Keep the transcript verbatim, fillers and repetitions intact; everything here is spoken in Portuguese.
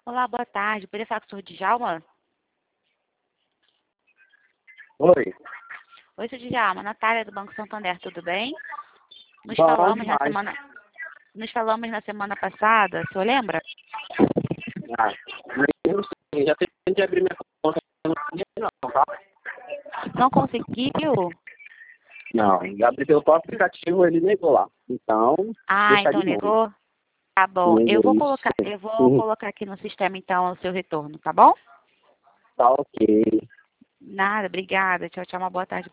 Olá, boa tarde. Poderia falar com o senhor Djalma? Oi. Oi, senhor Djalma. Natália, do Banco Santander, tudo bem? Nos Bom falamos na demais. semana, nos falamos na semana passada, o senhor lembra? Ah, eu sei, já tentei abrir minha conta, não consegui não, tá? Não conseguiu? Não, já abri pelo próprio aplicativo, ele negou lá. Então, Ah, deixa então de novo. negou? Tá bom. Eu Negou vou isso. colocar, eu vou Uhum. colocar aqui no sistema então o seu retorno, tá bom? Tá ok. Nada, obrigada. Tchau, tchau, uma boa tarde.